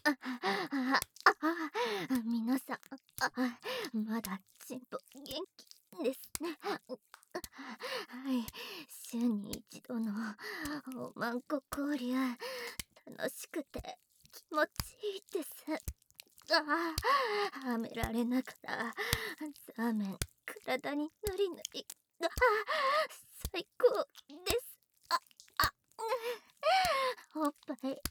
皆さん、まだチンポ元気ですね。はい、週に一度のおまんこ交流、楽しくて気持ちいいです。はめられながら、ザーメン体にぬりぬり。最高です。おっぱい、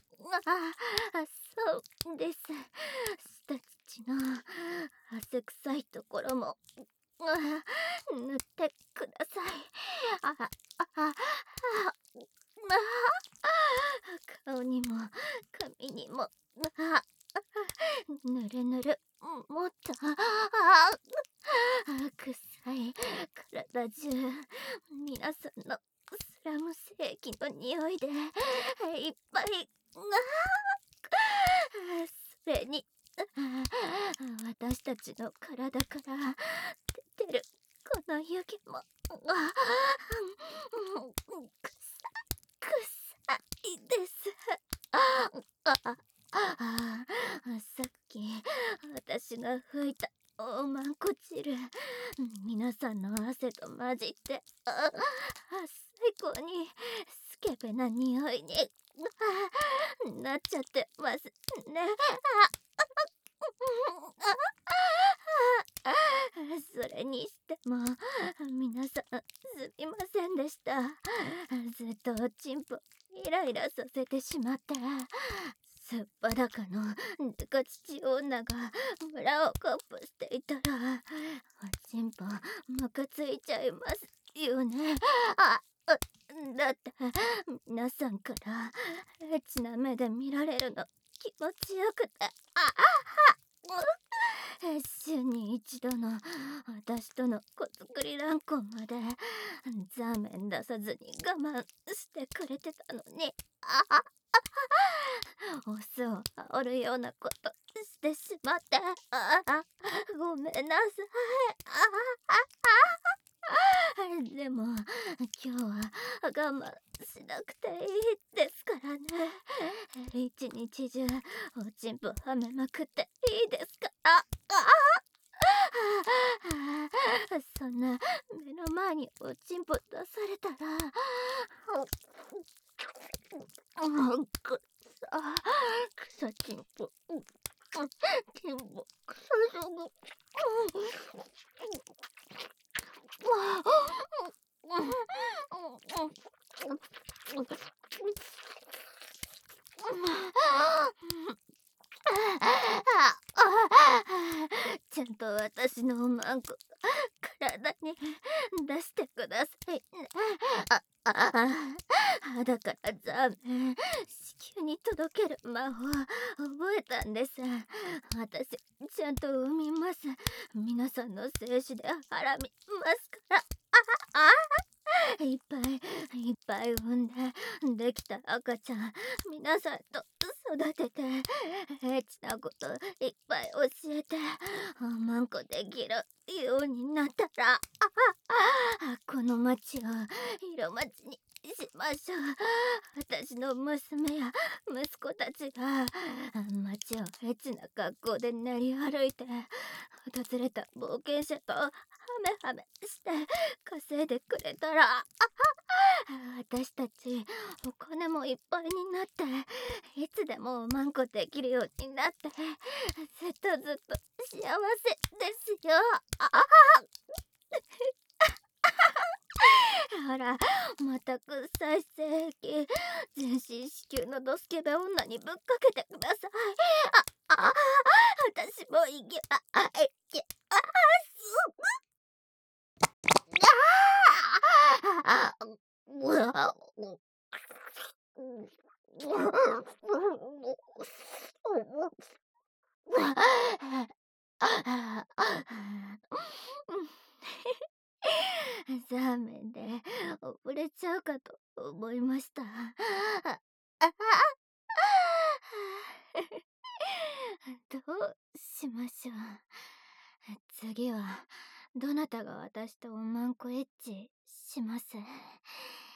そうです。下乳の汗臭いところも、塗ってください。顔にも髪にも、ぬるぬる、もっと、臭い体中、皆さんのスラム世紀の匂いでいっぱい。それに私たちの体から出てるこの湯気も臭いです。さっき私が吹いたおまんこ汁、皆さんの汗と混じって最高にスケベな匂いになっちゃってますね。それにしても皆さんすみませんでした。ずっとおちんぽイライラさせてしまって、すっぱだかのデカ乳女が村をコップしていたら、おちんぽムカついちゃいますよね。だって皆さんからエッチな目で見られるの気持ちよくて、週に一度の私との子作り乱行までザーメン出さずに我慢してくれてたのに、オスを煽るようなことしてしまって、ごめんなさい。でも今日は我慢しなくていいですからね。一日中おちんぽはめまくっていいですから。そんな目の前におちんぽ出されたら、草ちんぽ、ちんぽ、草しょぐ。ちゃんと私のおまんこ体に出してくださいね。だからザーメン子宮に届ける魔法覚えたんです。私ちゃんと産みます。皆さんの精子で腹見ますから。いっぱいいっぱい産んでできた赤ちゃん皆さんと育てて、エッチなこといっぱい教えておまんこできるようになったら、この町を色町にしましょう。私の娘や息子たちが町をエッチな格好で練り歩いて、訪れた冒険者とハメハメして稼いでくれたら、私たちお金もいっぱいになって、いつでもおまんこできるようになって、ずっとずっと幸せですよ。ほら、また臭い性器全身子宮のドスケベ女にぶっかけてください。私もいけザーメンで溺れちゃうかと思いました。どうしましょう。次はどなたが私とおまんこエッチします？